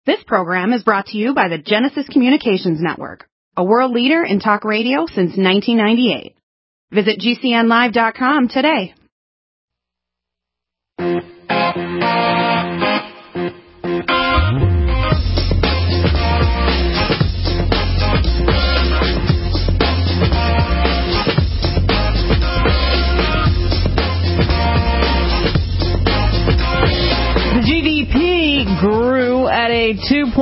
This program is brought to you by the Genesis Communications Network, a world leader in talk radio since 1998. Visit GCNlive.com today. GDP grew at a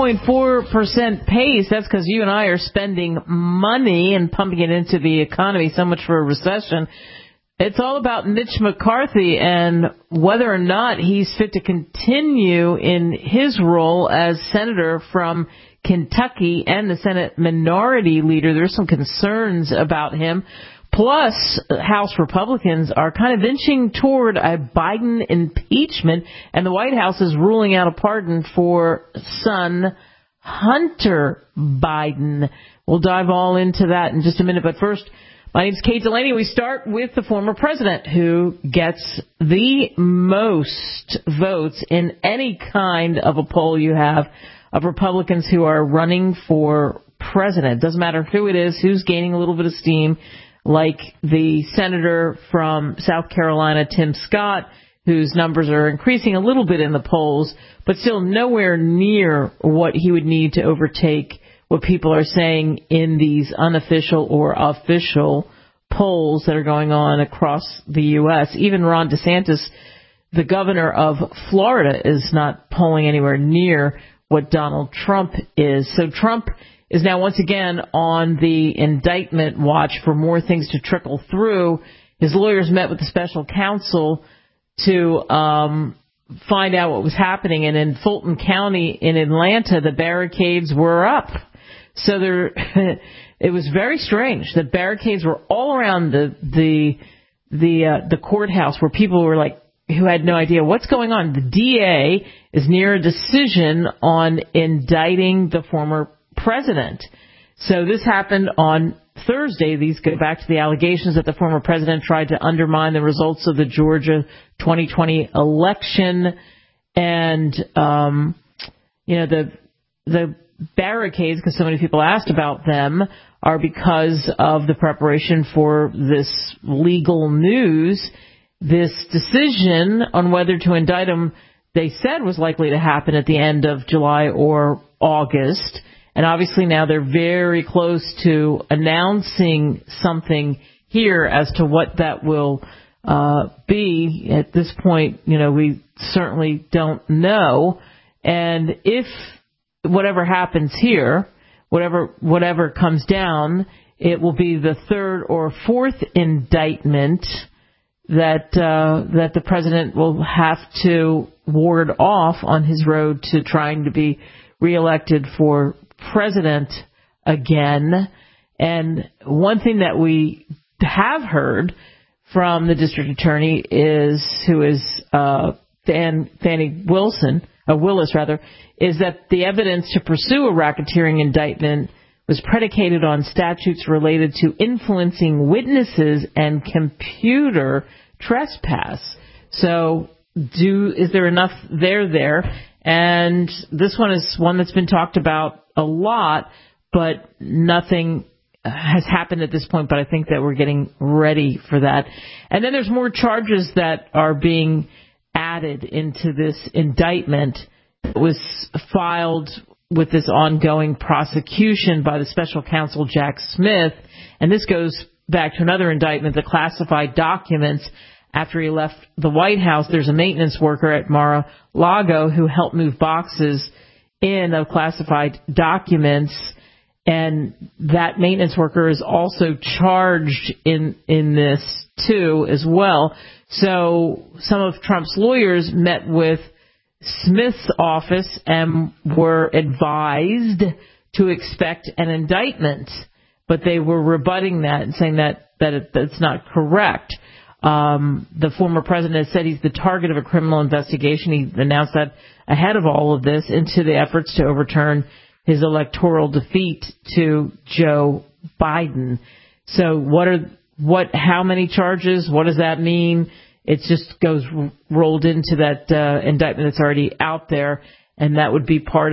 2.4% pace. That's because you and I are spending money and pumping it into the economy. So much for a recession. It's all about Mitch McCarthy and whether or not he's fit to continue in his role as senator from Kentucky and the Senate Minority Leader. There's some concerns about him. Plus, House Republicans are kind of inching toward a Biden impeachment, and the White House is ruling out a pardon for son Hunter Biden. We'll dive all into that in just a minute, but first, my name's Kate Delaney. We start with the former president who gets the most votes in any kind of a poll you have of Republicans who are running for president. Doesn't matter who it is, who's gaining a little bit of steam, like the senator from South Carolina, Tim Scott, whose numbers are increasing a little bit in the polls, but still nowhere near what he would need to overtake what people are saying in these unofficial or official polls that are going on across the U.S. Even Ron DeSantis, the governor of Florida, is not polling anywhere near what Donald Trump is. So Trump is now once again on the indictment watch for more things to trickle through. His lawyers met with the special counsel to find out what was happening. And in Fulton County in Atlanta, the barricades were up. So it was very strange. The barricades were all around the courthouse where people were like, who had no idea what's going on. The DA is near a decision on indicting the former president. So this happened on Thursday. These go back to the allegations that the former president tried to undermine the results of the Georgia 2020 election. And, the barricades, because so many people asked about them, are because of the preparation for this legal news. This decision on whether to indict him, they said, was likely to happen at the end of July or August. And obviously now they're very close to announcing something here as to what that will be. At this point, we certainly don't know. And if whatever happens here, whatever comes down, it will be the third or fourth indictment that the president will have to ward off on his road to trying to be reelected for president again. And one thing that we have heard from the district attorney who is Fannie Willis, is that the evidence to pursue a racketeering indictment was predicated on statutes related to influencing witnesses and computer trespass. So is there enough there? And this one is one that's been talked about a lot, but nothing has happened at this point. But I think that we're getting ready for that. And then there's more charges that are being added into this indictment. It was filed with this ongoing prosecution by the special counsel Jack Smith. And this goes back to another indictment, the classified documents. After he left the White House, there's a maintenance worker at Mar-a-Lago who helped move boxes in of classified documents, and that maintenance worker is also charged in this too as well. So some of Trump's lawyers met with Smith's office and were advised to expect an indictment, but they were rebutting that and saying that it's not correct. The former president said he's the target of a criminal investigation. He announced that ahead of all of this into the efforts to overturn his electoral defeat to Joe Biden. So how many charges? What does that mean? It just goes rolled into that indictment that's already out there, and that would be part of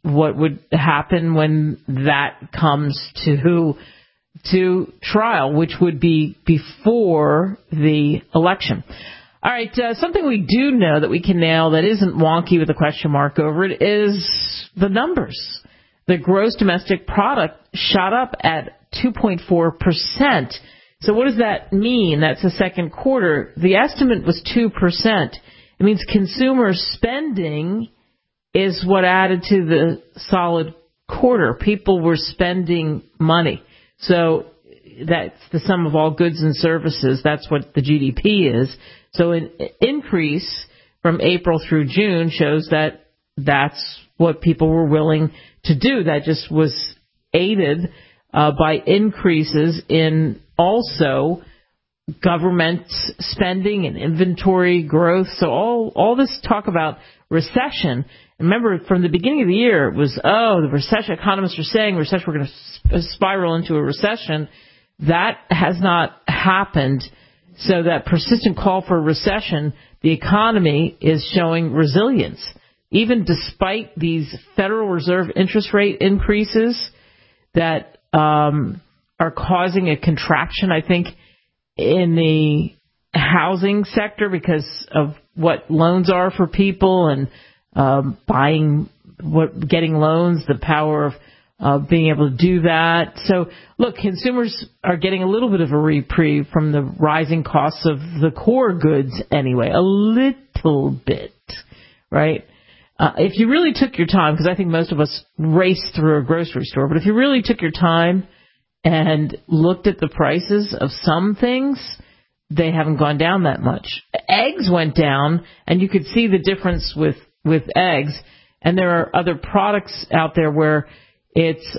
what would happen when that comes to trial, which would be before the election. All right, something we do know that we can nail that isn't wonky with a question mark over it is the numbers. The gross domestic product shot up at 2.4%. So what does that mean? That's the second quarter. The estimate was 2%. It means consumer spending is what added to the solid quarter. People were spending money. So that's the sum of all goods and services. That's what the GDP is. So an increase from April through June shows that that's what people were willing to do. That just was aided by increases in also government spending and inventory growth. So all this talk about recession. Remember, from the beginning of the year, it was, the recession, economists are saying recession, we're going to spiral into a recession. That has not happened. So that persistent call for a recession, the economy is showing resilience. Even despite these Federal Reserve interest rate increases that are causing a contraction, I think, in the housing sector because of what loans are for people and getting loans, the power of being able to do that. So, look, consumers are getting a little bit of a reprieve from the rising costs of the core goods anyway, a little bit, right? If you really took your time, because I think most of us race through a grocery store, but if you really took your time and looked at the prices of some things, they haven't gone down that much. Eggs went down, and you could see the difference with eggs. And there are other products out there where it's,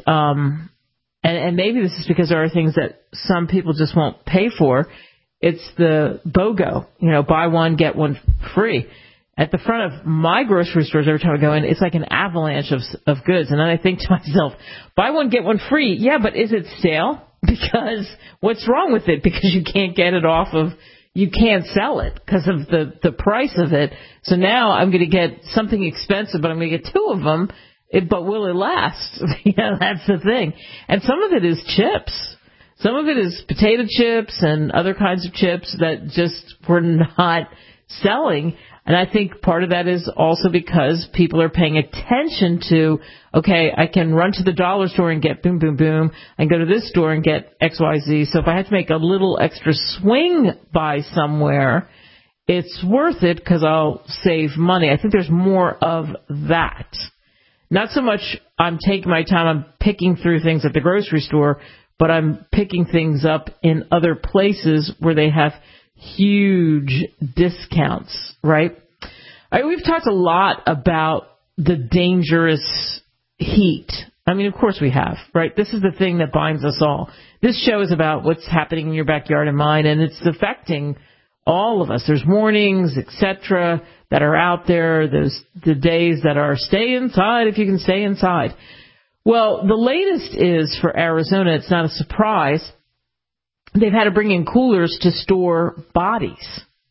and maybe this is because there are things that some people just won't pay for. It's the BOGO, buy one, get one free. At the front of my grocery stores, every time I go in, it's like an avalanche of goods. And then I think to myself, buy one, get one free. Yeah, but is it stale? Because what's wrong with it? Because you can't get it you can't sell it because of the price of it. So now I'm going to get something expensive, but I'm going to get two of them. But will it last? That's the thing. And some of it is chips. Some of it is potato chips and other kinds of chips that just were not selling. And I think part of that is also because people are paying attention to, okay, I can run to the dollar store and get boom, boom, boom, and go to this store and get XYZ. So if I have to make a little extra swing by somewhere, it's worth it because I'll save money. I think there's more of that. Not so much I'm taking my time, I'm picking through things at the grocery store, but I'm picking things up in other places where they have huge discounts, right? We've talked a lot about the dangerous heat. I mean, of course we have, right? This is the thing that binds us all. This show is about what's happening in your backyard and mine, and it's affecting all of us. There's warnings, etc., that are out there. There's the days that are stay inside if you can stay inside. Well, the latest is for Arizona, it's not a surprise. They've had to bring in coolers to store bodies.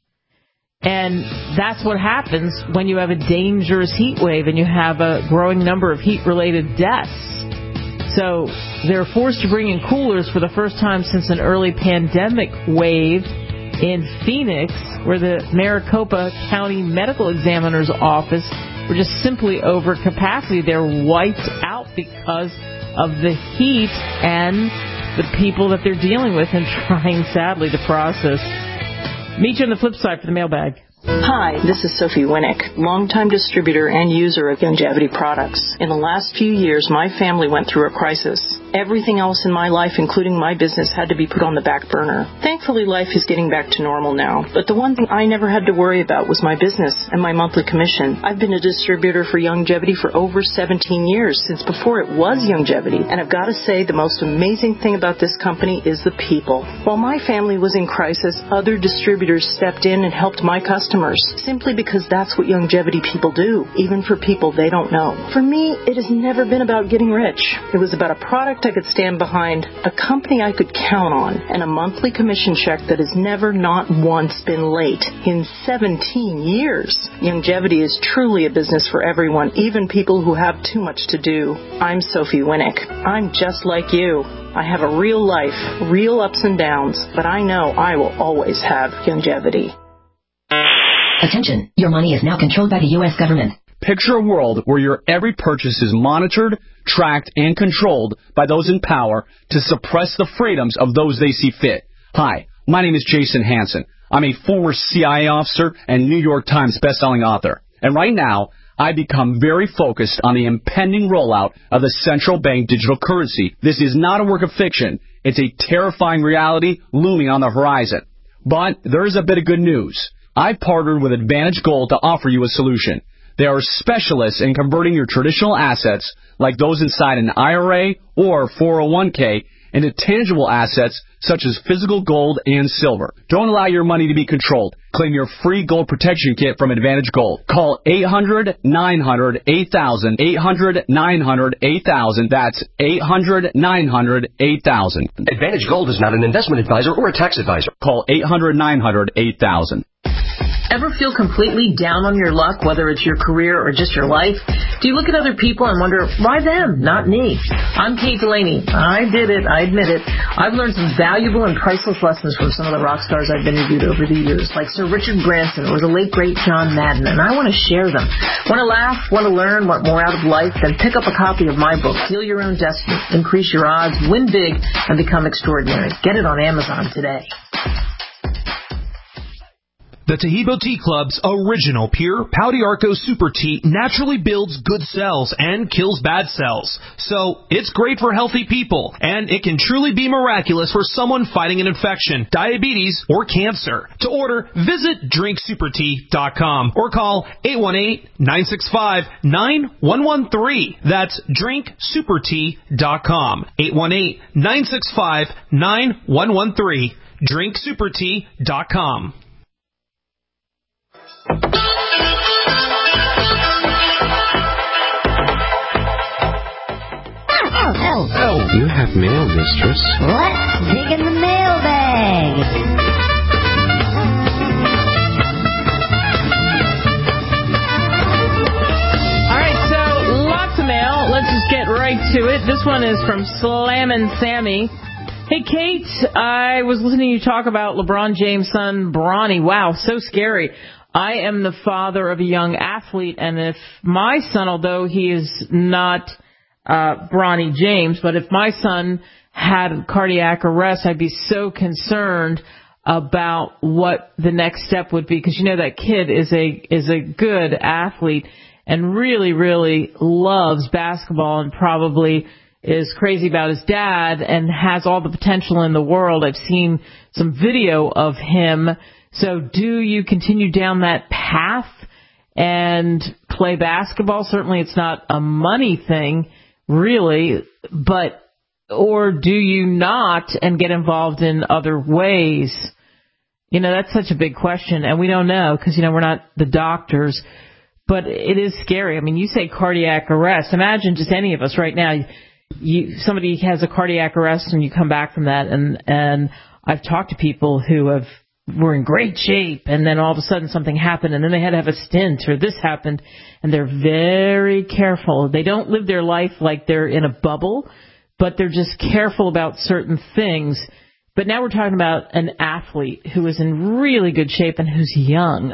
And that's what happens when you have a dangerous heat wave and you have a growing number of heat-related deaths. So they're forced to bring in coolers for the first time since an early pandemic wave in Phoenix, where the Maricopa County Medical Examiner's Office were just simply over capacity. They're wiped out because of the heat and the people that they're dealing with and trying, sadly, to process. Meet you on the flip side for the mailbag. Hi, this is Sophie Winnick, longtime distributor and user of Youngevity products. In the last few years, my family went through a crisis. Everything else in my life, including my business, had to be put on the back burner. Thankfully, life is getting back to normal now. But the one thing I never had to worry about was my business and my monthly commission. I've been a distributor for Youngevity for over 17 years, since before it was Youngevity. And I've got to say, the most amazing thing about this company is the people. While my family was in crisis, other distributors stepped in and helped my customers, simply because that's what Youngevity people do, even for people they don't know. For me, it has never been about getting rich. It was about a product product I could stand behind, a company I could count on, and a monthly commission check that has never not once been late in 17 years. Youngevity is truly a business for everyone, even people who have too much to do. I'm Sophie Winnick. I'm just like you. I have a real life, real ups and downs, but I know I will always have Youngevity. Attention, your money is now controlled by the U.S. government. Picture a world where your every purchase is monitored, tracked, and controlled by those in power to suppress the freedoms of those they see fit. Hi, my name is Jason Hansen. I'm a former CIA officer and New York Times bestselling author. And right now, I become very focused on the impending rollout of the central bank digital currency. This is not a work of fiction. It's a terrifying reality looming on the horizon. But there is a bit of good news. I've partnered with Advantage Gold to offer you a solution. They are specialists in converting your traditional assets, like those inside an IRA or 401k, into tangible assets such as physical gold and silver. Don't allow your money to be controlled. Claim your free gold protection kit from Advantage Gold. Call 800-900-8000, 800-900-8000. That's 800-900-8000. Advantage Gold is not an investment advisor or a tax advisor. Call 800-900-8000. Ever feel completely down on your luck, whether it's your career or just your life? Do you look at other people and wonder, why them, not me? I'm Kate Delaney. I did it. I admit it. I've learned some valuable and priceless lessons from some of the rock stars I've interviewed over the years, like Sir Richard Branson or the late, great John Madden, and I want to share them. Want to laugh? Want to learn? Want more out of life? Then pick up a copy of my book, Heal Your Own Destiny, Increase Your Odds, Win Big, and Become Extraordinary. Get it on Amazon today. The Taheebo Tea Club's original pure Pau d'Arco Super Tea naturally builds good cells and kills bad cells. So it's great for healthy people, and it can truly be miraculous for someone fighting an infection, diabetes, or cancer. To order, visit drinksupertea.com or call 818-965-9113. That's drinksupertea.com. 818-965-9113. drinksupertea.com. Oh. You have mail, mistress. Let's dig in the mailbag. All right, so lots of mail. Let's just get right to it. This one is from Slammin' Sammy. Hey, Kate, I was listening to you talk about LeBron James' son, Bronny. Wow, so scary. I am the father of a young athlete, and if my son, although he is not Bronny James, but if my son had cardiac arrest, I'd be so concerned about what the next step would be, because you know that kid is a good athlete and really, really loves basketball and probably is crazy about his dad and has all the potential in the world. I've seen some video of him. So do you continue down that path and play basketball? Certainly it's not a money thing, really, but or do you not and get involved in other ways? You know, that's such a big question, and we don't know because, you know, we're not the doctors, but it is scary. I mean, you say cardiac arrest. Imagine just any of us right now. Somebody has a cardiac arrest and you come back from that, and I've talked to people who were in great shape, and then all of a sudden something happened, and then they had to have a stint, or this happened, and they're very careful. They don't live their life like they're in a bubble, but they're just careful about certain things. But now we're talking about an athlete who is in really good shape and who's young.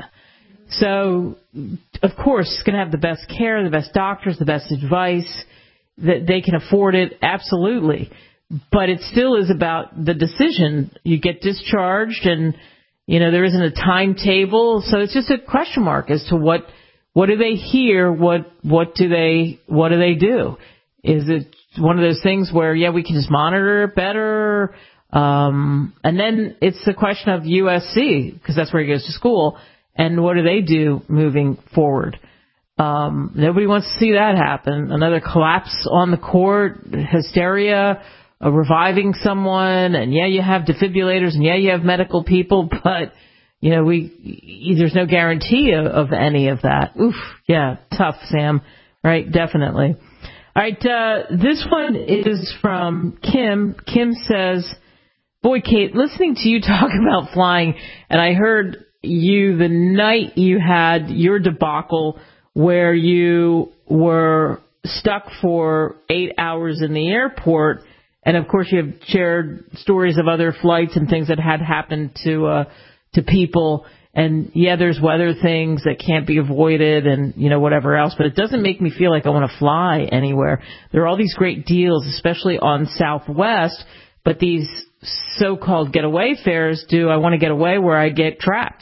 So, of course, he's going to have the best care, the best doctors, the best advice, that they can afford it, absolutely. But it still is about the decision. You get discharged and, you know, there isn't a timetable. So it's just a question mark as to what do they hear? What do they do? Is it one of those things where, yeah, we can just monitor it better? And then it's the question of USC, because that's where he goes to school. And what do they do moving forward? Nobody wants to see that happen. Another collapse on the court, hysteria, reviving someone, and yeah, you have defibrillators, and yeah, you have medical people, but, you know, there's no guarantee of any of that. Oof, yeah, tough, Sam. Right, definitely. All right, this one is from Kim. Kim says, boy, Kate, listening to you talk about flying, and I heard you the night you had your debacle where you were stuck for 8 hours in the airport, and of course you have shared stories of other flights and things that had happened to people. And yeah, there's weather things that can't be avoided and, whatever else. But it doesn't make me feel like I want to fly anywhere. There are all these great deals, especially on Southwest. But these so-called getaway fares, do I want to get away where I get trapped?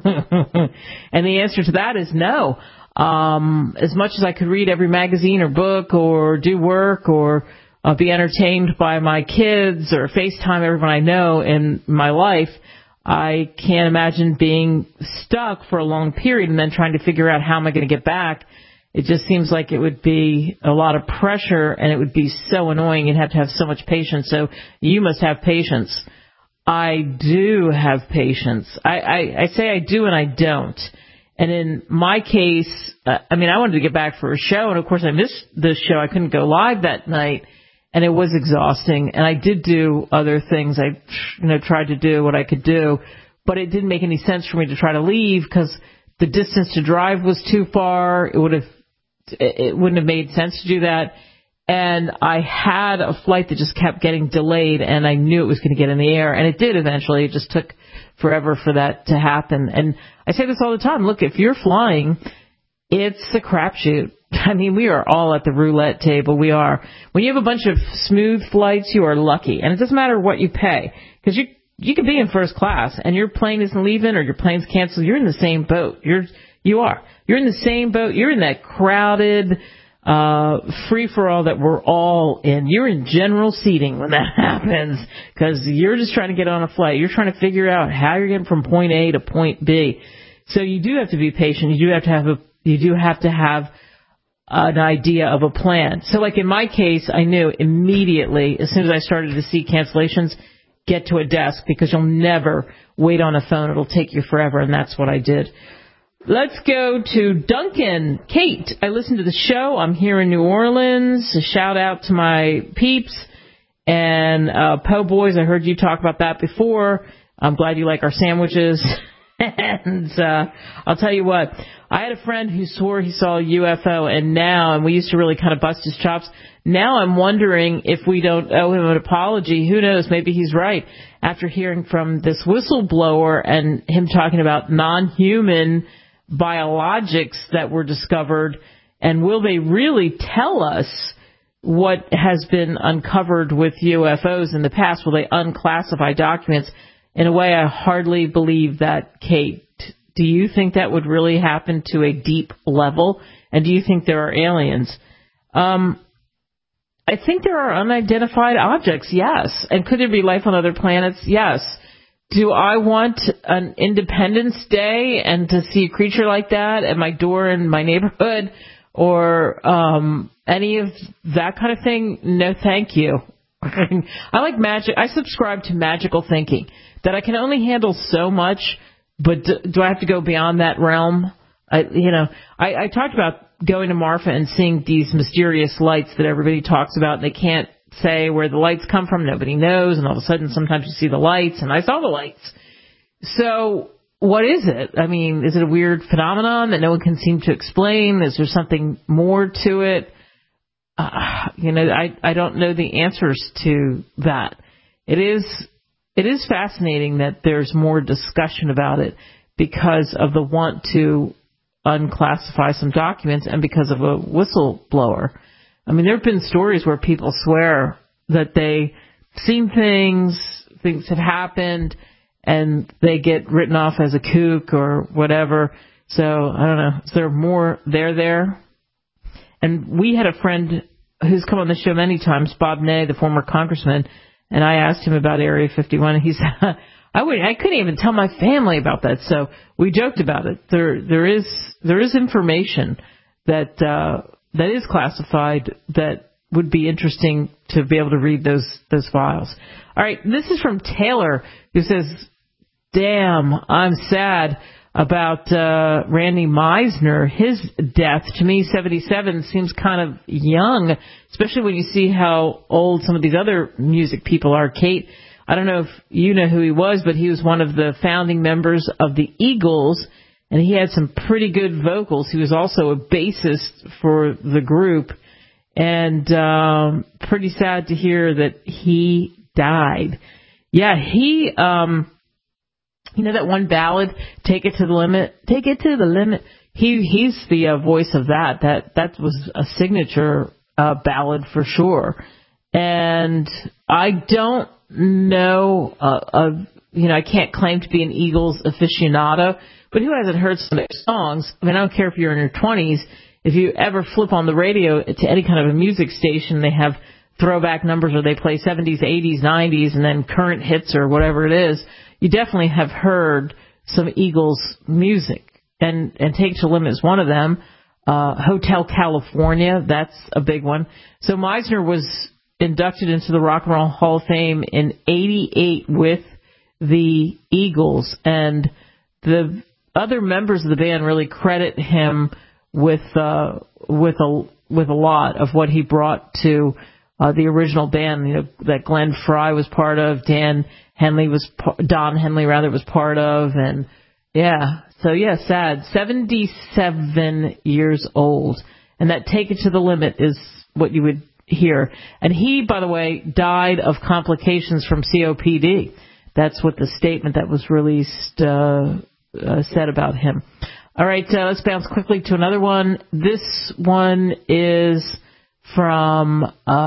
And the answer to that is no. As much as I could read every magazine or book or do work or be entertained by my kids or FaceTime everyone I know in my life, I can't imagine being stuck for a long period and then trying to figure out how am I going to get back. It just seems like it would be a lot of pressure and it would be so annoying. You'd have to have so much patience. So you must have patience. I do have patience. I say I do and I don't. And in my case, I wanted to get back for a show, and of course I missed the show. I couldn't go live that night. And it was exhausting, and I did do other things. I, tried to do what I could do, but it didn't make any sense for me to try to leave because the distance to drive was too far. It wouldn't have made sense to do that. And I had a flight that just kept getting delayed, and I knew it was going to get in the air, and it did eventually. It just took forever for that to happen. And I say this all the time. Look, if you're flying, it's a crapshoot. We are all at the roulette table. We are. When you have a bunch of smooth flights, you are lucky. And it doesn't matter what you pay. Because you could be in first class and your plane isn't leaving or your plane's canceled. You're in the same boat. You are. You're in the same boat. You're in that crowded free-for-all that we're all in. You're in general seating when that happens because you're just trying to get on a flight. You're trying to figure out how you're getting from point A to point B. So you do have to be patient. You do have to have an idea of a plan. So like in my case, I knew immediately, as soon as I started to see cancellations, get to a desk because you'll never wait on a phone. It'll take you forever, and that's what I did. Let's go to Duncan. Kate, I listened to the show. I'm here in New Orleans. A shout out to my peeps. And Po' Boys, I heard you talk about that before. I'm glad you like our sandwiches. And I'll tell you what, I had a friend who swore he saw a UFO, and we used to really kind of bust his chops. Now I'm wondering if we don't owe him an apology. Who knows? Maybe he's right. After hearing from this whistleblower and him talking about non-human biologics that were discovered, and will they really tell us what has been uncovered with UFOs in the past? Will they unclassify documents? In a way, I hardly believe that, Kate. Do you think that would really happen to a deep level? And do you think there are aliens? I think there are unidentified objects, yes. And could there be life on other planets? Yes. Do I want an Independence Day and to see a creature like that at my door in my neighborhood or any of that kind of thing? No, thank you. I like magic. I subscribe to magical thinking, that I can only handle so much, but do I have to go beyond that realm? I talked about going to Marfa and seeing these mysterious lights that everybody talks about, and they can't say where the lights come from. Nobody knows, and all of a sudden sometimes you see the lights, and I saw the lights. So what is it? Is it a weird phenomenon that no one can seem to explain? Is there something more to it? I don't know the answers to that. It is fascinating that there's more discussion about it because of the want to unclassify some documents and because of a whistleblower. There have been stories where people swear that they seen things have happened, and they get written off as a kook or whatever. So, I don't know. Is there more there? And we had a friend who's come on the show many times, Bob Ney, the former congressman, and I asked him about Area 51, and he said, I couldn't even tell my family about that. So we joked about it. There is information that is classified that would be interesting to be able to read those files. All right, this is from Taylor, who says, "Damn, I'm sad. about Randy Meisner. His death, to me, 77 seems kind of young, especially when you see how old some of these other music people are. Kate, I don't know if you know who he was, but he was one of the founding members of the Eagles, and he had some pretty good vocals. He was also a bassist for the group, and pretty sad to hear that he died. Yeah, he, you know that one ballad, Take It to the Limit? Take It to the Limit. He's the voice of that. That was a signature ballad for sure. And I don't know, I can't claim to be an Eagles aficionado, but who hasn't heard some of their songs? I mean, I don't care if you're in your 20s. If you ever flip on the radio to any kind of a music station, they have throwback numbers where they play 70s, 80s, 90s, and then current hits or whatever it is. You definitely have heard some Eagles music, and Take It to the Limit is one of them. Hotel California, that's a big one. So Meisner was inducted into the Rock and Roll Hall of Fame in '88 with the Eagles, and the other members of the band really credit him with a lot of what he brought to the original band, that Glenn Frey was part of, Don Henley was part of, and sad. 77 years old, and that Take It to the Limit is what you would hear. And he, by the way, died of complications from COPD. That's what the statement that was released said about him. All right, let's bounce quickly to another one. This one is from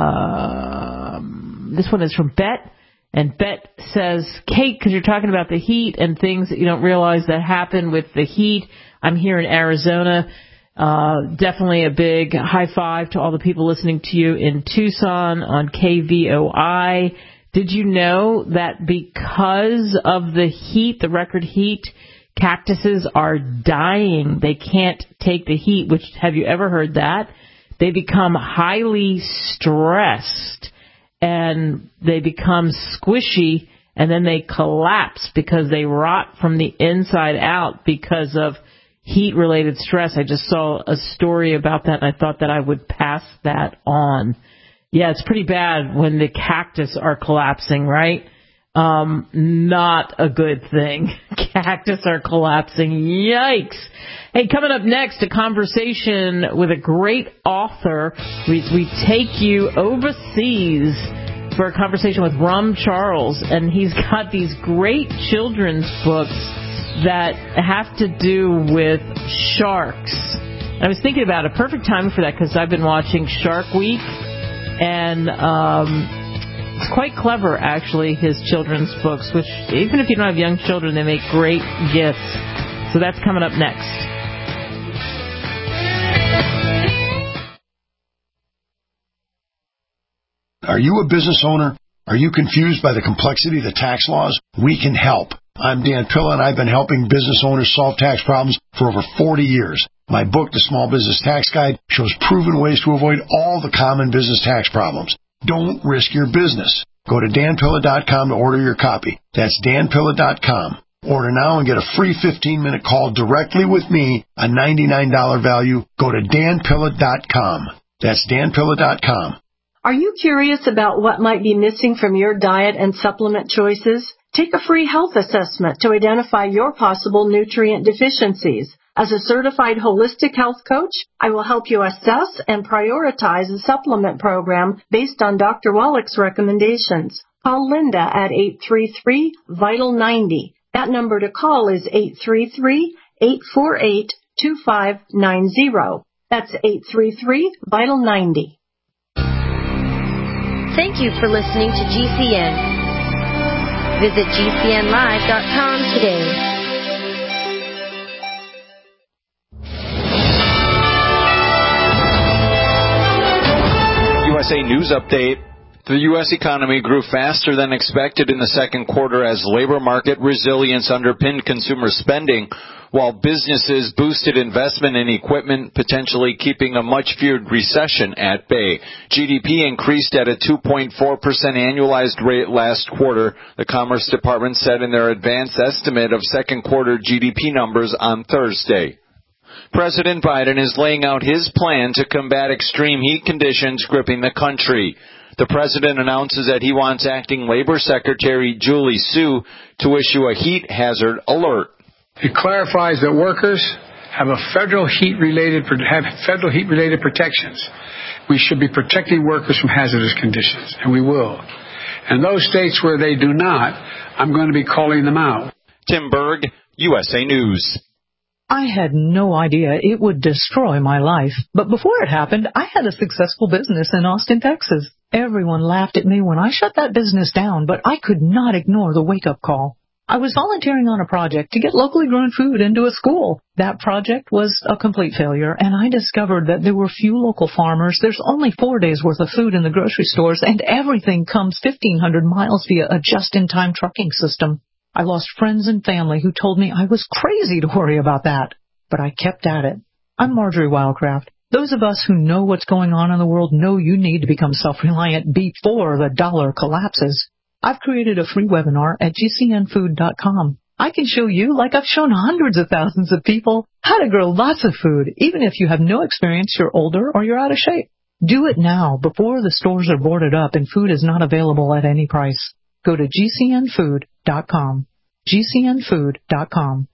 Bet, and Bet says, Kate, because you're talking about the heat and things that you don't realize that happen with the heat. I'm here in Arizona. Definitely a big high five to all the people listening to you in Tucson on KVOI. Did you know that because of the heat, the record heat, cactuses are dying? They can't take the heat, which, have you ever heard that? They become highly stressed and they become squishy, and then they collapse because they rot from the inside out because of heat-related stress. I just saw a story about that, and I thought that I would pass that on. Yeah, it's pretty bad when the cactus are collapsing, right? Not a good thing. Cactus are collapsing. Yikes. Hey, coming up next, a conversation with a great author. We take you overseas for a conversation with Rum Charles, and he's got these great children's books that have to do with sharks. I was thinking about a perfect time for that because I've been watching Shark Week, and it's quite clever, actually, his children's books, which, even if you don't have young children, they make great gifts. So that's coming up next. Are you a business owner? Are you confused by the complexity of the tax laws? We can help. I'm Dan Pilla, and I've been helping business owners solve tax problems for over 40 years. My book, The Small Business Tax Guide, shows proven ways to avoid all the common business tax problems. Don't risk your business. Go to danpilla.com to order your copy. That's danpilla.com. Order now and get a free 15-minute call directly with me, a $99 value. Go to danpilla.com. That's danpilla.com. Are you curious about what might be missing from your diet and supplement choices? Take a free health assessment to identify your possible nutrient deficiencies. As a certified holistic health coach, I will help you assess and prioritize a supplement program based on Dr. Wallach's recommendations. Call Linda at 833-VITAL-90. That number to call is 833-848-2590. That's 833-VITAL-90. Thank you for listening to GCN. Visit GCNlive.com today. USA News Update. The U.S. economy grew faster than expected in the second quarter as labor market resilience underpinned consumer spending, while businesses boosted investment in equipment, potentially keeping a much-feared recession at bay. GDP increased at a 2.4% annualized rate last quarter, the Commerce Department said in their advance estimate of second quarter GDP numbers on Thursday. President Biden is laying out his plan to combat extreme heat conditions gripping the country. The president announces that he wants Acting Labor Secretary Julie Su to issue a heat hazard alert. It clarifies that workers have federal heat-related protections. We should be protecting workers from hazardous conditions, and we will. And those states where they do not, I'm going to be calling them out. Tim Berg, USA News. I had no idea it would destroy my life. But before it happened, I had a successful business in Austin, Texas. Everyone laughed at me when I shut that business down, but I could not ignore the wake-up call. I was volunteering on a project to get locally grown food into a school. That project was a complete failure, and I discovered that there were few local farmers. There's only 4 days' worth of food in the grocery stores, and everything comes 1,500 miles via a just-in-time trucking system. I lost friends and family who told me I was crazy to worry about that. But I kept at it. I'm Marjorie Wildcraft. Those of us who know what's going on in the world know you need to become self-reliant before the dollar collapses. I've created a free webinar at gcnfood.com. I can show you, like I've shown hundreds of thousands of people, how to grow lots of food, even if you have no experience, you're older, or you're out of shape. Do it now, before the stores are boarded up and food is not available at any price. Go to gcnfood.com. gcnfood.com.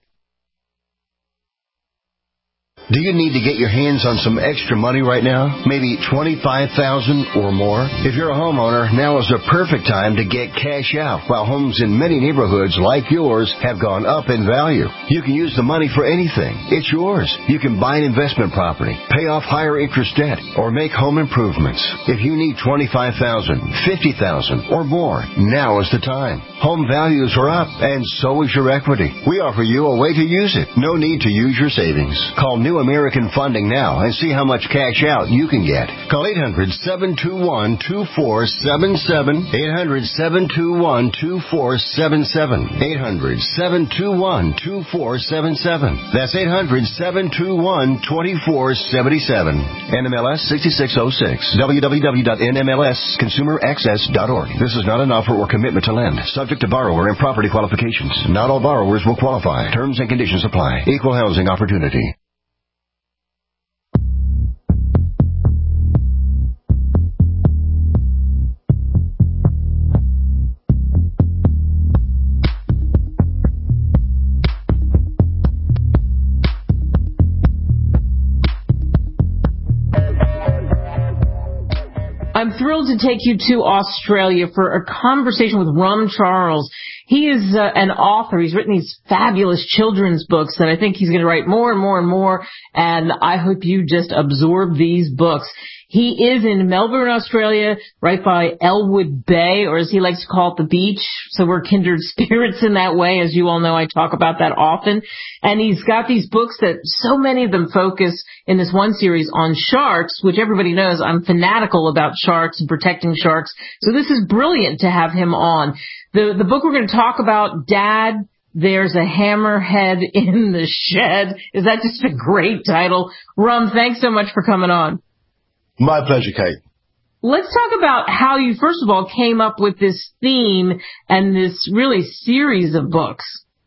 Do you need to get your hands on some extra money right now? Maybe $25,000 or more? If you're a homeowner, now is the perfect time to get cash out, while homes in many neighborhoods like yours have gone up in value. You can use the money for anything. It's yours. You can buy an investment property, pay off higher interest debt, or make home improvements. If you need $25,000, $50,000, or more, now is the time. Home values are up, and so is your equity. We offer you a way to use it. No need to use your savings. Call New American Funding now and see how much cash out you can get. Call 800-721-2477. 800-721-2477. 800-721-2477. That's 800-721-2477. NMLS 6606. www.nmlsconsumeraccess.org. This is not an offer or commitment to lend. Subject to borrower and property qualifications. Not all borrowers will qualify. Terms and conditions apply. Equal housing opportunity. I'm thrilled to take you to Australia for a conversation with Rum Charles. He is an author. He's written these fabulous children's books that I think he's going to write more and more and more, and I hope you just absorb these books. He is in Melbourne, Australia, right by Elwood Bay, or as he likes to call it, the beach. So we're kindred spirits in that way. As you all know, I talk about that often. And he's got these books that so many of them focus in this one series on sharks, which everybody knows I'm fanatical about sharks and protecting sharks. So this is brilliant to have him on. The book we're going to talk about, Dad, There's a Hammerhead in the Shed. Is that just a great title? Rum, thanks so much for coming on. My pleasure, Kate. Let's talk about how you, first of all, came up with this theme and this really series of books.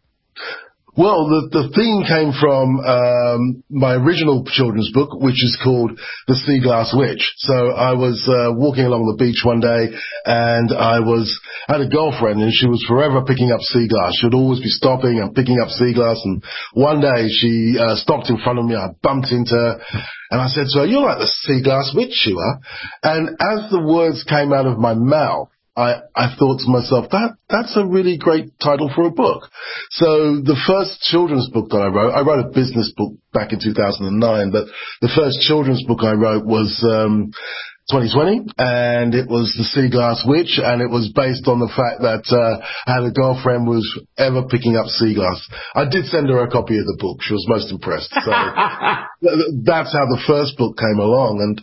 Well, the theme came from my original children's book, which is called The Sea Glass Witch. So I was walking along the beach one day, and I had a girlfriend, and she was forever picking up sea glass. She would always be stopping and picking up sea glass. And one day she stopped in front of me. I bumped into her, and I said to her, "You're like the sea glass witch, you are." And as the words came out of my mouth, I thought to myself, that's a really great title for a book. So the first children's book that I wrote a business book back in 2009, but the first children's book I wrote was 2020, and it was The Sea Glass Witch, and it was based on the fact that I had a girlfriend who was ever picking up sea glass. I did send her a copy of the book. She was most impressed. So that's how the first book came along. And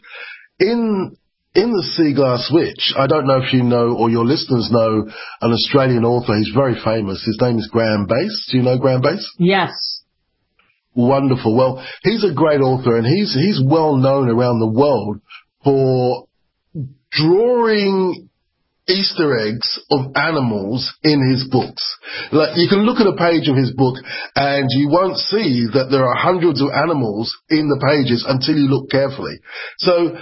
in The Sea Glass Witch, I don't know if you know or your listeners know an Australian author. He's very famous. His name is Graham Base. Do you know Graham Base? Yes. Wonderful. Well, he's a great author, and he's well known around the world for drawing Easter eggs of animals in his books. Like, you can look at a page of his book and you won't see that there are hundreds of animals in the pages until you look carefully. So,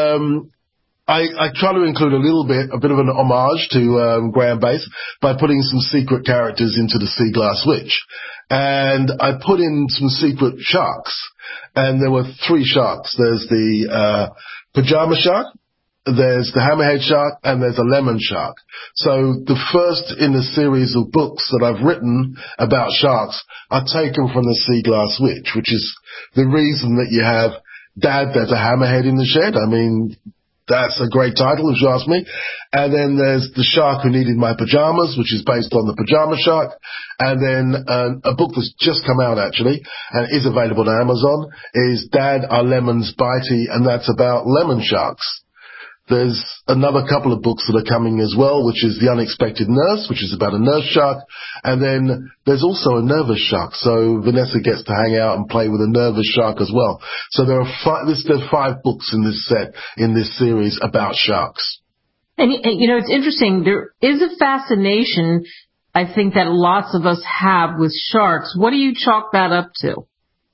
I try to include a bit of an homage to Graham Base by putting some secret characters into the Sea Glass Witch. And I put in some secret sharks. And there were 3 sharks. There's the pajama shark, there's the hammerhead shark, and there's a lemon shark. So the first in a series of books that I've written about sharks are taken from the Sea Glass Witch, which is the reason that you have Dad, there's a hammerhead in the shed. I mean, that's a great title, if you ask me. And then there's The Shark Who Needed My Pajamas, which is based on the pajama shark. And then a book that's just come out, actually, and is available on Amazon, is Dad, Are Lemons Bitey? And that's about lemon sharks. There's another couple of books that are coming as well, which is The Unexpected Nurse, which is about a nurse shark. And then there's also a nervous shark. So Vanessa gets to hang out and play with a nervous shark as well. So there are 5 books in this set, in this series about sharks. And you know, it's interesting. There is a fascination, I think, that lots of us have with sharks. What do you chalk that up to?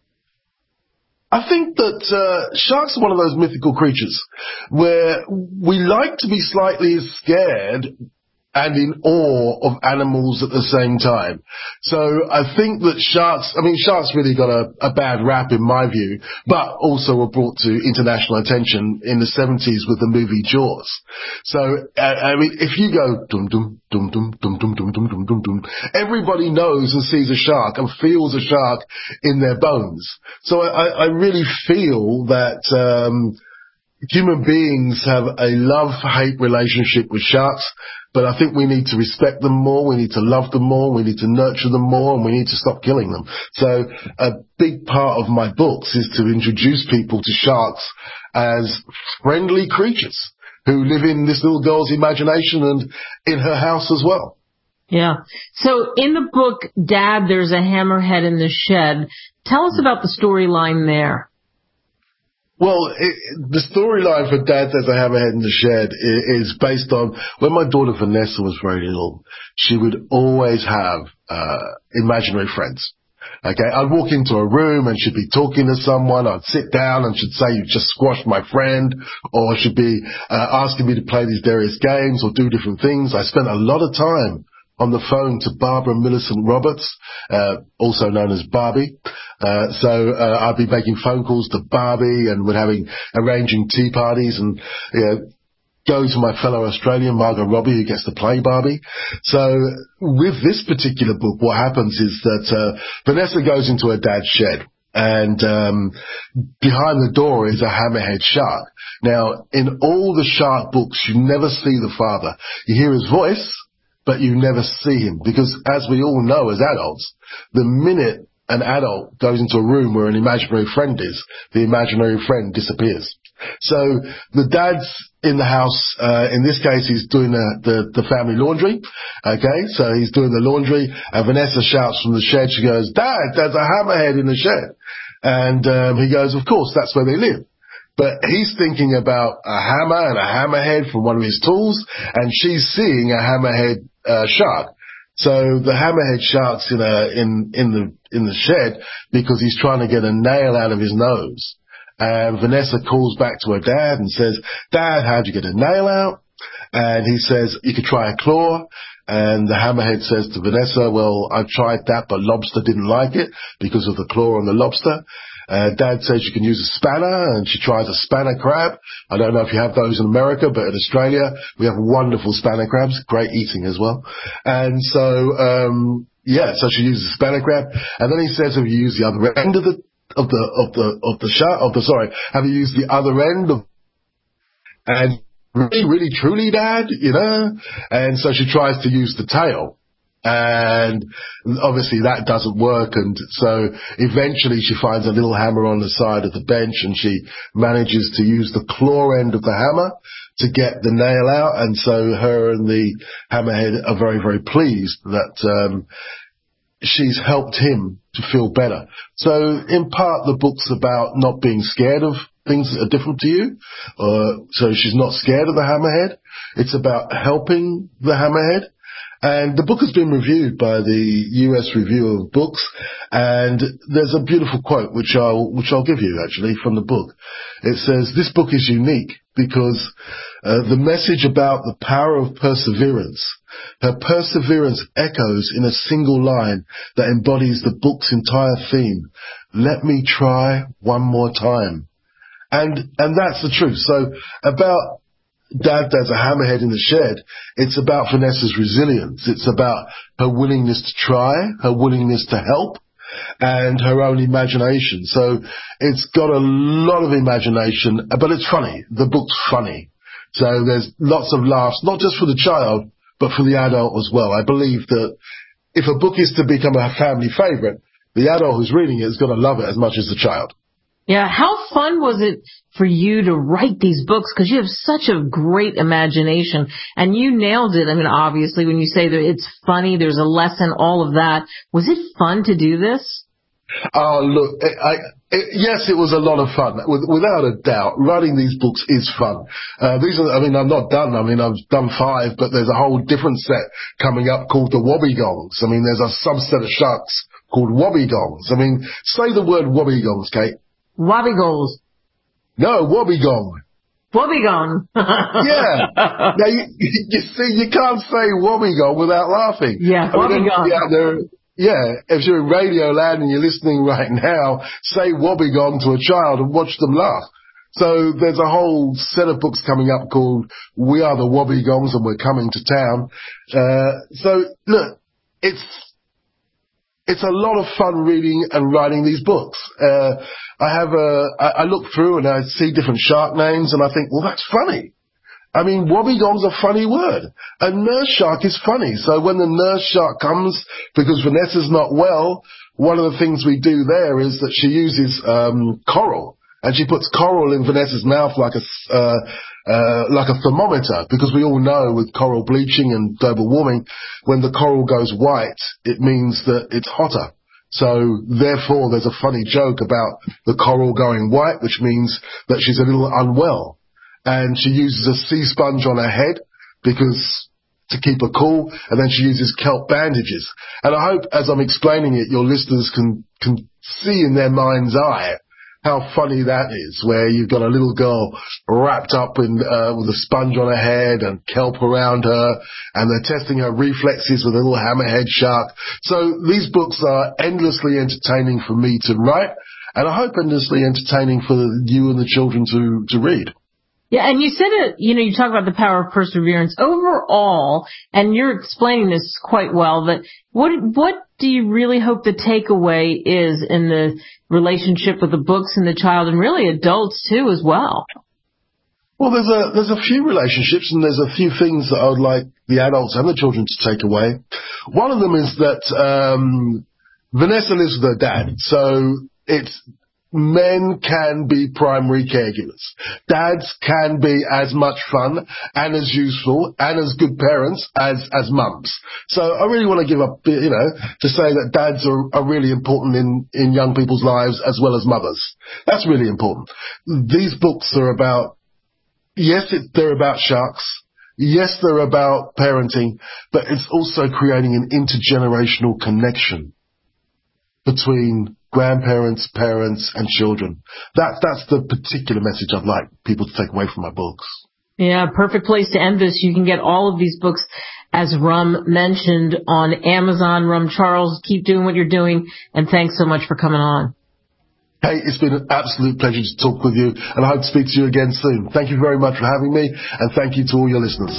I think that sharks are one of those mythical creatures where we like to be slightly scared and in awe of animals at the same time. So I think that sharks really got a bad rap in my view, but also were brought to international attention in the 70s with the movie Jaws. So, I mean, if you go dum-dum, dum-dum, dum-dum, dum-dum, dum-dum, dum, everybody knows and sees a shark and feels a shark in their bones. So I really feel that, human beings have a love-hate relationship with sharks, but I think we need to respect them more, we need to love them more, we need to nurture them more, and we need to stop killing them. So a big part of my books is to introduce people to sharks as friendly creatures who live in this little girl's imagination and in her house as well. Yeah. So in the book, Dad, There's a Hammerhead in the Shed. Tell us about the storyline there. Well, the storyline for Dad, There's a Hammerhead in the Shed is based on when my daughter Vanessa was very little, she would always have imaginary friends. Okay, I'd walk into a room and she'd be talking to someone. I'd sit down and she'd say, "You just squashed my friend," or she'd be asking me to play these various games or do different things. I spent a lot of time on the phone to Barbara Millicent Roberts, also known as Barbie. So I'd be making phone calls to Barbie and arranging tea parties and go to my fellow Australian, Margot Robbie, who gets to play Barbie. So with this particular book, what happens is that Vanessa goes into her dad's shed. And behind the door is a hammerhead shark. Now, in all the shark books, you never see the father. You hear his voice, but you never see him, because as we all know as adults, the minute an adult goes into a room where an imaginary friend is, the imaginary friend disappears. So the dad's in the house, in this case he's doing the family laundry, okay, so he's doing the laundry, and Vanessa shouts from the shed, she goes, "Dad, there's a hammerhead in the shed." And he goes, "Of course, that's where they live." But he's thinking about a hammer and a hammerhead from one of his tools, and she's seeing a hammerhead shark. So the hammerhead shark's in the shed because he's trying to get a nail out of his nose. And Vanessa calls back to her dad and says, "Dad, how'd you get a nail out?" And he says, "You could try a claw." And the hammerhead says to Vanessa, "Well, I've tried that, but lobster didn't like it because of the claw on the lobster." Dad says you can use a spanner, and she tries a spanner crab. I don't know if you have those in America, but in Australia, we have wonderful spanner crabs, great eating as well. And so, so she uses a spanner crab. And then he says, "Have you used the other end have you used the other end of," and really, really, truly, Dad, And so she tries to use the tail. And obviously that doesn't work, and so eventually she finds a little hammer on the side of the bench, and she manages to use the claw end of the hammer to get the nail out. And so her and the hammerhead are very, very pleased that she's helped him to feel better. So in part, the book's about not being scared of things that are different to you. So she's not scared of the hammerhead. It's about helping the hammerhead. And the book has been reviewed by the US Review of Books, and there's a beautiful quote which I'll give you actually from the book. It says, "This book is unique because the message about the power of perseverance, her perseverance echoes in a single line that embodies the book's entire theme. Let me try one more time." And that's the truth. So about Dad, there's a hammerhead in the shed. It's about Vanessa's resilience. It's about her willingness to try, her willingness to help, and her own imagination. So it's got a lot of imagination, but it's funny. The book's funny. So there's lots of laughs, not just for the child, but for the adult as well. I believe that if a book is to become a family favorite, the adult who's reading it is going to love it as much as the child. Yeah, how fun was it for you to write these books? Because you have such a great imagination, and you nailed it. I mean, obviously, when you say that it's funny, there's a lesson, all of that. Was it fun to do this? Oh, look, yes, it was a lot of fun. Without a doubt, writing these books is fun. I'm not done. I've done 5, but there's a whole different set coming up called the Wobbegongs. There's a subset of sharks called Wobbegongs. Say the word Wobbegongs, Kate. Wobbegongs. No, Wobbegong. Wobbegong. Yeah. Now, you see, you can't say Wobbegong without laughing. Yeah, Wobbegong. If you're in Radio Land and you're listening right now, say Wobbegong to a child and watch them laugh. So there's a whole set of books coming up called We Are the Wobbegongs and We're Coming to Town. So, look, it's a lot of fun reading and writing these books. I look through and I see different shark names and I think, well, that's funny. Wobbegong's a funny word. A nurse shark is funny. So when the nurse shark comes, because Vanessa's not well, one of the things we do there is that she uses coral. And she puts coral in Vanessa's mouth like a thermometer, because we all know with coral bleaching and global warming, when the coral goes white, it means that it's hotter. So therefore, there's a funny joke about the coral going white, which means that she's a little unwell. And she uses a sea sponge on her head to keep her cool, and then she uses kelp bandages. And I hope, as I'm explaining it, your listeners can see in their mind's eye how funny that is, where you've got a little girl wrapped up with a sponge on her head and kelp around her, and they're testing her reflexes with a little hammerhead shark. So these books are endlessly entertaining for me to write, and I hope endlessly entertaining for you and the children to read. Yeah, and you said it, you talk about the power of perseverance overall, and you're explaining this quite well, that what do you really hope the takeaway is in the relationship with the books and the child, and really adults too as well? Well, there's a few relationships, and there's a few things that I would like the adults and the children to take away. One of them is that Vanessa lives with her dad, so men can be primary caregivers. Dads can be as much fun and as useful and as good parents as mums. So I really want to give up, to say that dads are really important in young people's lives as well as mothers. That's really important. These books are about, they're about sharks. Yes, they're about parenting, but it's also creating an intergenerational connection between grandparents, parents, and children. That's the particular message I'd like people to take away from my books. Yeah, perfect place to end this. You can get all of these books, as Rum mentioned, on Amazon. Rum Charles, keep doing what you're doing, and thanks so much for coming on. Hey, it's been an absolute pleasure to talk with you, and I hope to speak to you again soon. Thank you very much for having me, and thank you to all your listeners.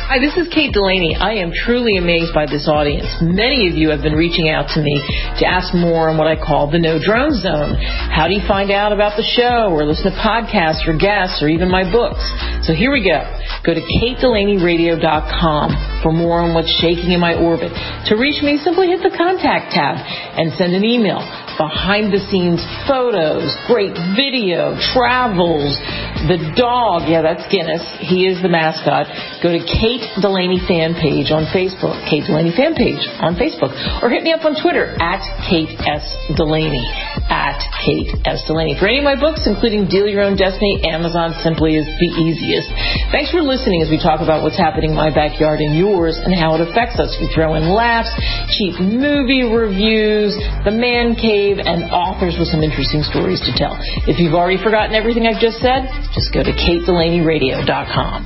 Hi, this is Kate Delaney. I am truly amazed by this audience. Many of you have been reaching out to me to ask more on what I call the No Drone Zone. How do you find out about the show or listen to podcasts or guests or even my books? So here we go. Go to KateDelaneyRadio.com for more on what's shaking in my orbit. To reach me, simply hit the contact tab and send an email. Behind-the-scenes photos, great video, travels, the dog. Yeah, that's Guinness. He is the mascot. Go to Kate Delaney fan page on Facebook. Kate Delaney fan page on Facebook. Or hit me up on Twitter at Kate S. Delaney. At Kate S. Delaney. For any of my books, including Deal Your Own Destiny, Amazon simply is the easiest. Thanks for listening as we talk about what's happening in my backyard and yours and how it affects us. We throw in laughs, cheap movie reviews, the man cave, and authors with some interesting stories to tell. If you've already forgotten everything I've just said, just go to KateDelaneyRadio.com.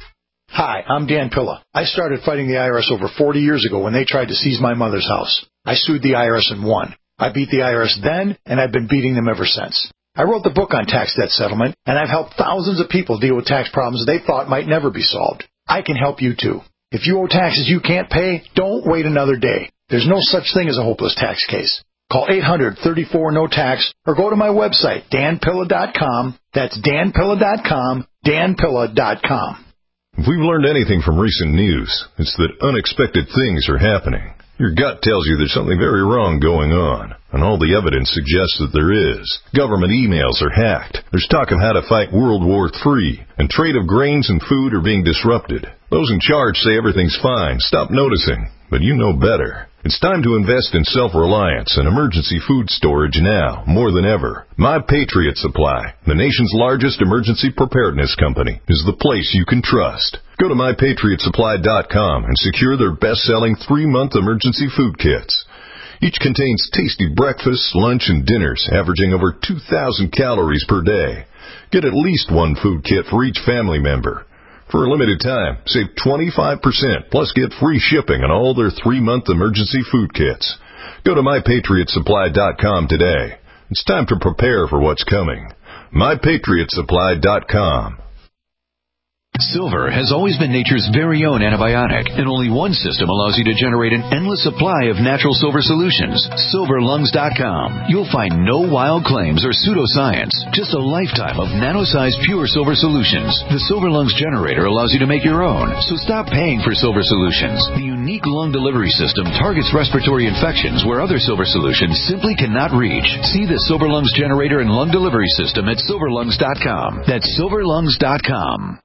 Hi, I'm Dan Pilla. I started fighting the IRS over 40 years ago when they tried to seize my mother's house. I sued the IRS and won. I beat the IRS then, and I've been beating them ever since. I wrote the book on tax debt settlement, and I've helped thousands of people deal with tax problems they thought might never be solved. I can help you too. If you owe taxes you can't pay, don't wait another day. There's no such thing as a hopeless tax case. Call 800-34-NO-TAX or go to my website, danpilla.com. That's danpilla.com, danpilla.com. If we've learned anything from recent news, it's that unexpected things are happening. Your gut tells you there's something very wrong going on, and all the evidence suggests that there is. Government emails are hacked. There's talk of how to fight World War III, and trade of grains and food are being disrupted. Those in charge say everything's fine. Stop noticing. But you know better. It's time to invest in self-reliance and emergency food storage now, more than ever. My Patriot Supply, the nation's largest emergency preparedness company, is the place you can trust. Go to MyPatriotSupply.com and secure their best-selling 3-month emergency food kits. Each contains tasty breakfasts, lunch, and dinners, averaging over 2,000 calories per day. Get at least one food kit for each family member. For a limited time, save 25%, plus get free shipping on all their 3-month emergency food kits. Go to MyPatriotSupply.com today. It's time to prepare for what's coming. MyPatriotSupply.com. Silver has always been nature's very own antibiotic, and only one system allows you to generate an endless supply of natural silver solutions. SilverLungs.com. You'll find no wild claims or pseudoscience, just a lifetime of nano-sized pure silver solutions. The Silver Lungs generator allows you to make your own, so stop paying for silver solutions. The unique lung delivery system targets respiratory infections where other silver solutions simply cannot reach. See the Silver Lungs generator and lung delivery system at SilverLungs.com. That's SilverLungs.com.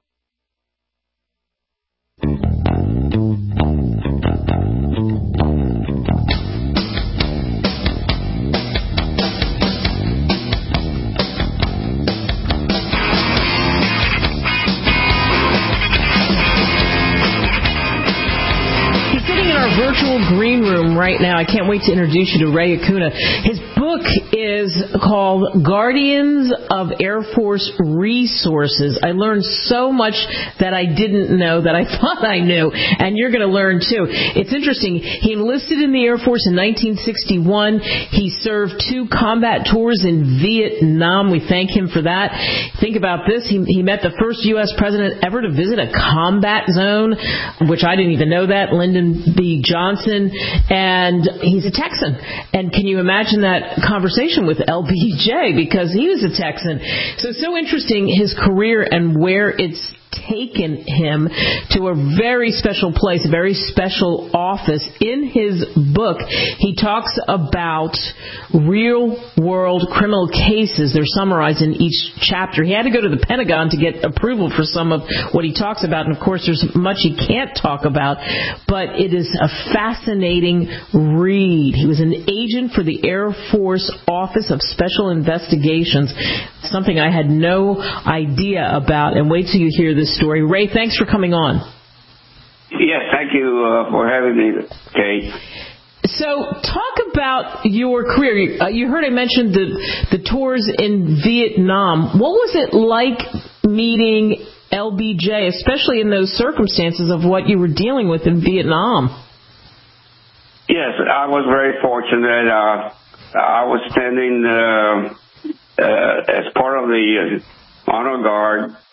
Virtual green room right now. I can't wait to introduce you to Ray Acuna. His book is called Guardians of Air Force Resources. I learned so much that I didn't know that I thought I knew, and you're going to learn too. It's interesting. He enlisted in the Air Force in 1961. He served 2 combat tours in Vietnam. We thank him for that. Think about this. He met the first U.S. president ever to visit a combat zone, which I didn't even know that, Lyndon B. Johnson, and he's a Texan. And can you imagine that conversation with LBJ, because he was a Texan? So interesting, his career and where it's taken him to a very special place, a very special office. In his book, he talks about real-world criminal cases. They're summarized in each chapter. He had to go to the Pentagon to get approval for some of what he talks about, and of course there's much he can't talk about, but it is a fascinating read. He was an agent for the Air Force Office of Special Investigations, something I had no idea about, and wait till you hear this story. Ray, thanks for coming on. Yes, thank you for having me, Kate. So talk about your career. You heard I mentioned the tours in Vietnam. What was it like meeting LBJ, especially in those circumstances of what you were dealing with in Vietnam? Yes, I was very fortunate. I was standing as part of the honor guard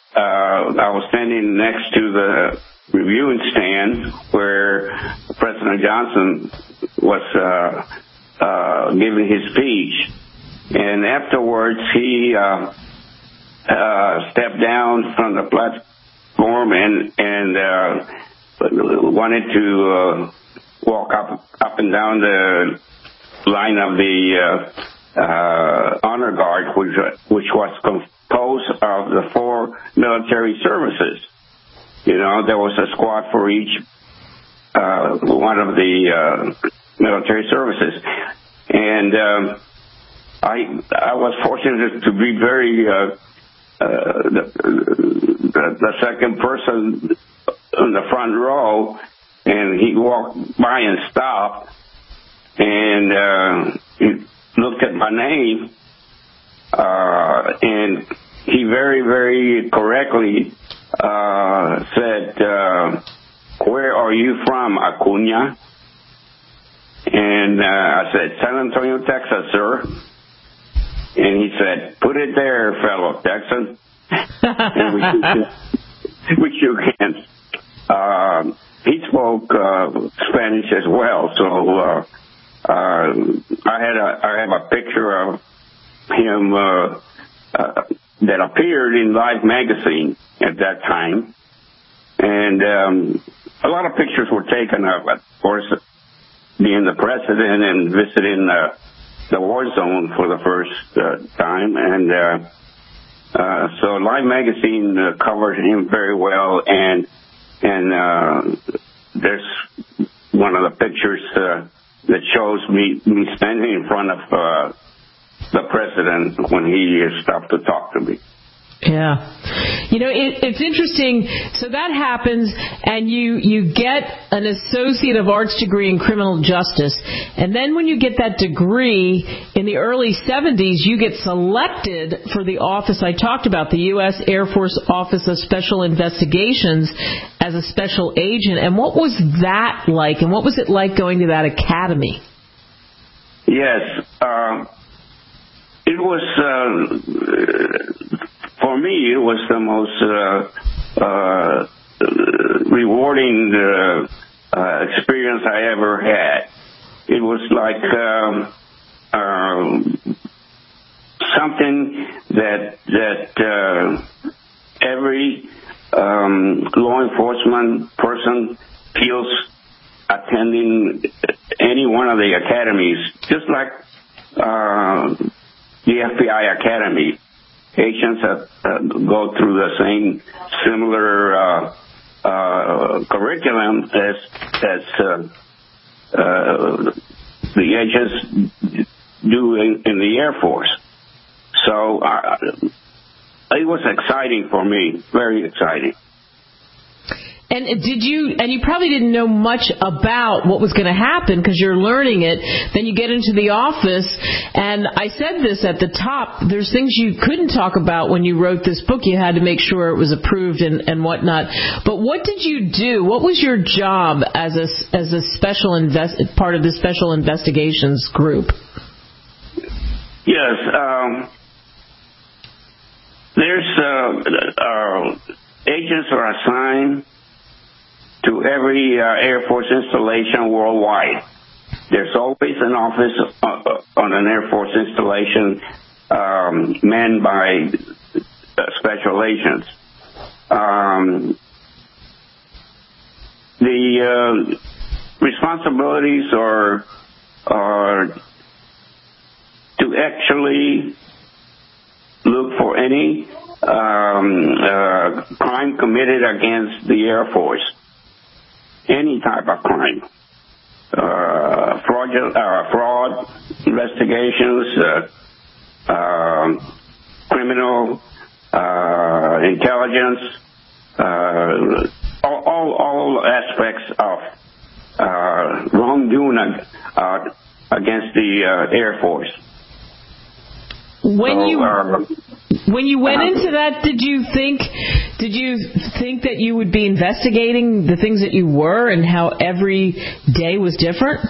I was standing next to the reviewing stand where President Johnson was giving his speech. And afterwards, he stepped down from the platform and wanted to walk up and down the line of the honor guard, which was composed of the 4 military services. You know, there was a squad for each one of the military services, and I was fortunate to be very the second person in the front row, and he walked by and stopped, and he looked at my name, and he very, very correctly said, "Where are you from, Acuna?" And I said, "San Antonio, Texas, sir." And he said, "Put it there, fellow Texan." And we shook hands. He spoke Spanish as well, so I have a picture of him that appeared in Life magazine at that time, and a lot of pictures were taken of, of course, being the president and visiting the war zone for the first time, and so Life magazine covered him very well, and there's one of the pictures that shows me standing in front of the president when he stopped to talk to me. Yeah. You know, it's interesting. So that happens, and you get an Associate of Arts degree in criminal justice. And then when you get that degree in the early 70s, you get selected for the office I talked about, the U.S. Air Force Office of Special Investigations, as a special agent. And what was that like? And what was it like going to that academy? Yes. It was... for me, it was the most rewarding experience I ever had. It was like something that every law enforcement person feels attending any one of the academies, just like the FBI Academy. Agents go through the same similar curriculum as the agents do in the Air Force. So it was exciting for me, very exciting. And you probably didn't know much about what was going to happen because you're learning it. Then you get into the office, and I said this at the top, there's things you couldn't talk about when you wrote this book. You had to make sure it was approved and whatnot. But what did you do? What was your job as a part of the Special Investigations group? Yes, there's agents are assigned to every Air Force installation worldwide. There's always an office on an Air Force installation manned by special agents. The responsibilities are to actually look for any crime committed against the Air Force. Any type of crime, fraud investigations, criminal intelligence, all aspects of wrongdoing against the Air Force. When you went into that, did you think that you would be investigating the things that you were and how every day was different?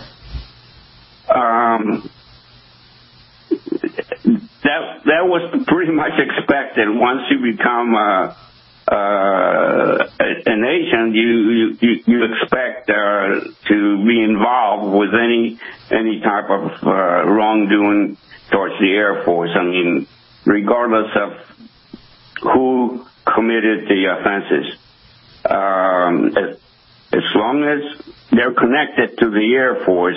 That was pretty much expected once you become a nation, you expect to be involved with any type of wrongdoing towards the Air Force. I mean, regardless of who committed the offenses, as long as they're connected to the Air Force,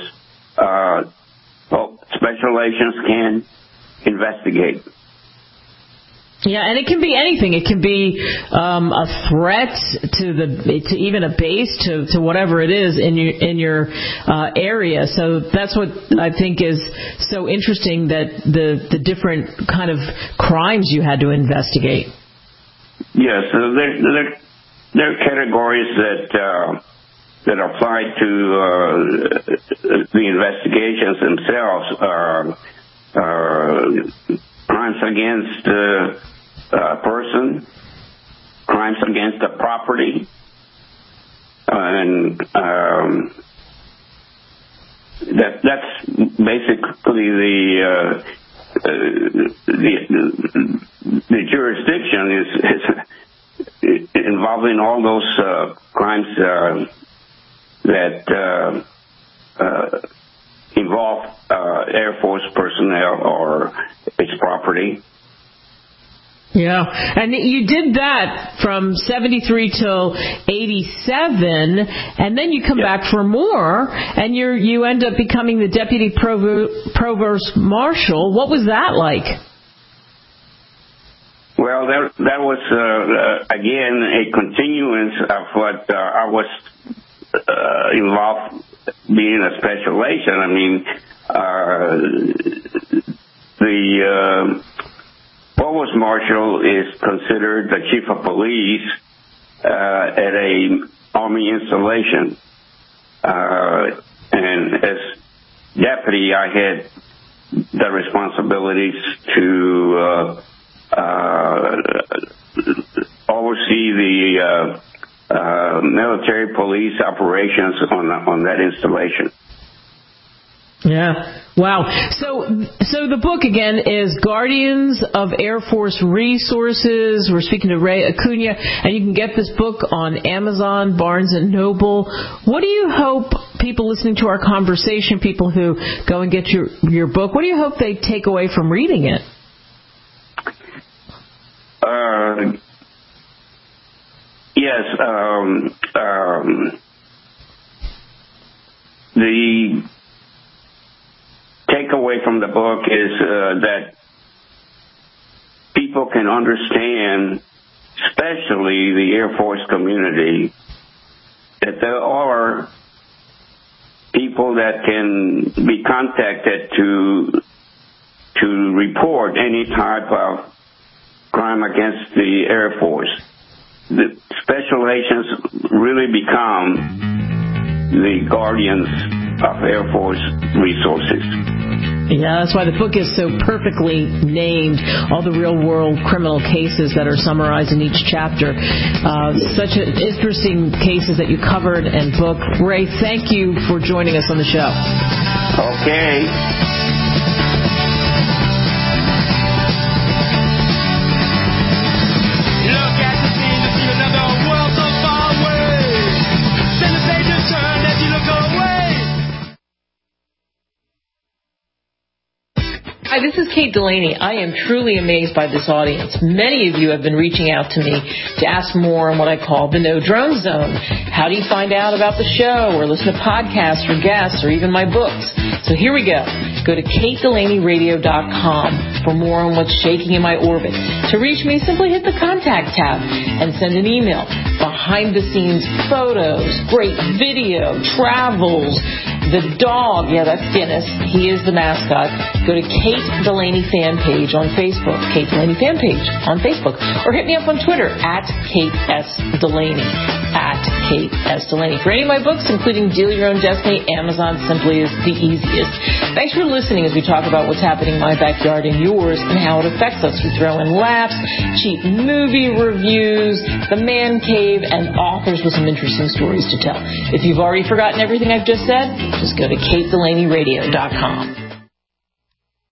special agents can investigate. Yeah, and it can be anything. It can be a threat to even a base, to whatever it is in your area. So that's what I think is so interesting, that the different kind of crimes you had to investigate. Yes, there are categories that apply to the investigations themselves. Crimes against a person, crimes against the property, and that's basically the jurisdiction is involving all those crimes that involve Air Force personnel or its property. Yeah, and you did that from 73 till 87, and then you come back for more, and you end up becoming the Deputy Provost Marshal. What was that like? Well, that was, again, a continuance of what I was involved being a special agent. I mean, the Provost Marshal is considered the chief of police at a Army installation. And as deputy, I had the responsibilities to oversee the military police operations on that installation. Yeah. Wow. So the book again is Guardians of Air Force Resources. We're speaking to Ray Acuna, and you can get this book on Amazon, Barnes & Noble. What do you hope people listening to our conversation, people who go and get your book, what do you hope they take away from reading it? Yes. The takeaway from the book is that people can understand, especially the Air Force community, that there are people that can be contacted to report any type of crime against the Air Force. The special agents really become the guardians of Air Force resources. Yeah, that's why the book is so perfectly named. All the real-world criminal cases that are summarized in each chapter. Such interesting cases that you covered and book. Ray, thank you for joining us on the show. Okay. Hi, this is Kate Delaney. I am truly amazed by this audience. Many of you have been reaching out to me to ask more on what I call the No Drone Zone. How do you find out about the show or listen to podcasts or guests or even my books? So here we go. Go to KateDelaneyRadio.com for more on what's shaking in my orbit. To reach me, simply hit the contact tab and send an email. Behind the scenes photos, great video, travels, the dog, yeah, that's Guinness. He is the mascot. Go to Kate Delaney fan page on Facebook. Kate Delaney fan page on Facebook. Or hit me up on Twitter at Kate S. Delaney. At Kate S. Delaney. For any of my books, including Deal Your Own Destiny, Amazon simply is the easiest. Thanks for listening as we talk about what's happening in my backyard and yours and how it affects us. We throw in laughs, cheap movie reviews, the man cave, and authors with some interesting stories to tell. If you've already forgotten everything I've just said, just go to KateDelaneyRadio.com.